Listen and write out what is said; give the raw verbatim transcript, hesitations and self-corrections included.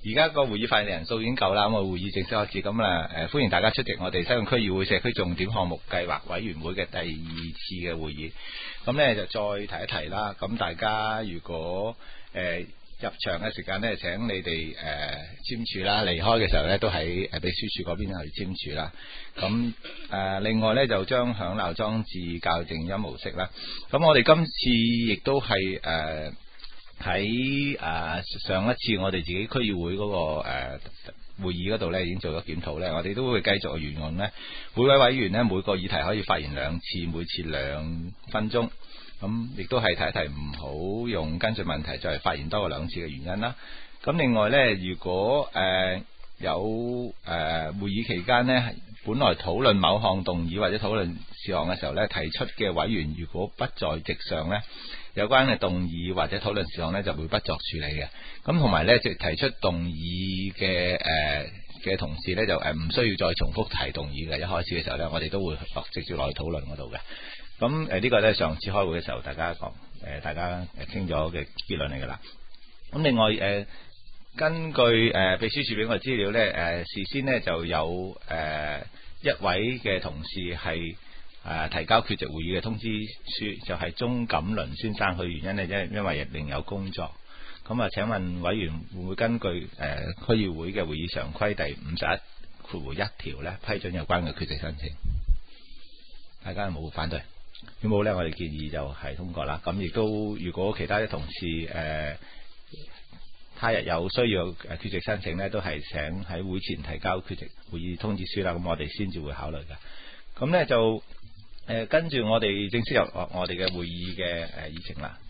而家個會議發言人數已經夠啦，咁啊會議正式開始。咁啊誒歡迎大家出席我哋西貢區議會社區重點項目計劃委員會嘅第二次嘅會議。咁咧就再提一提啦。咁大家如果誒、呃、入場嘅時間咧，請你哋誒簽署啦。離開嘅時候咧，都喺誒秘書處嗰邊去簽署啦。咁誒、呃、另外咧就將響鬧裝置校靜音模式啦。咁我哋今次亦都係誒喺誒上一次我哋自己區議會嗰、那個誒、呃、會議嗰度咧已經做咗檢討咧，我哋都會繼續沿用咧，每位委員咧每個議題可以發言兩次，每次兩分鐘。咁亦都係提一提唔好用跟進問題再發言多過兩次嘅原因啦。咁另外呢，如果誒、呃、有誒、呃、會議期間呢，本來討論某項動議或者討論事項嘅時候呢，提出嘅委員如果不在席上呢，有關嘅動議或者討論事項呢就會不作處理嘅。咁同埋呢，即提出動議嘅誒嘅同事呢，就誒唔需要再重複提動議嘅。一開始嘅時候呢，我哋都會落直接落去討論嗰度嘅。咁誒呢個咧上次開會嘅時候大家講誒大家誒傾咗嘅結論嚟㗎啦。咁另外誒、呃、根據誒、呃、秘書處俾我資料咧誒、呃、事先呢就有誒、呃、一位嘅同事係誒、呃、提交缺席會議嘅通知書，就係、是、鐘錦麟先生。佢原因呢，因因為另有工作。咁啊請問委員會唔會根據誒、呃、區議會嘅會議常規第五十一括弧一條咧批准有關嘅缺席申請？大家有冇反對？如果冇咧，我哋建議就係通過啦。咁亦都，如果其他啲同事誒，他日有需要誒缺席申請咧，都係請喺會前提交缺席會議通知書啦。咁我哋先至會考慮嘅。咁咧就誒跟住我哋正式入我哋嘅會議嘅誒議程啦。